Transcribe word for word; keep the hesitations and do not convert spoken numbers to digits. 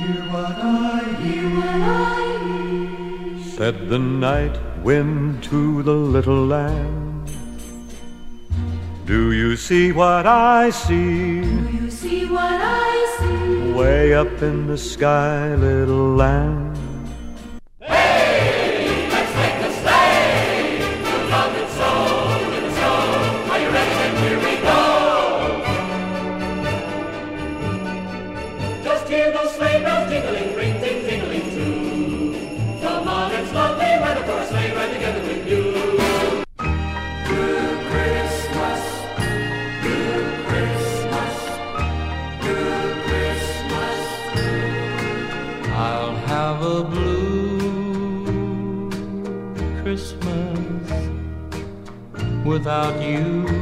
Hear what I hear, what I hear, said the night wind to the little lamb. Do you see what I see? Do you see what I see? Way up in the sky, little lamb. Hey, let's make a sleigh. We'll love it so in the snow. Are you ready? Then here we go. Just hear those sleigh bells jingling, ring, ting, tingling too. Come on, it's lovely weather for a sleigh ride together with you. Good Christmas, good Christmas, good Christmas. I'll have a blue Christmas without you.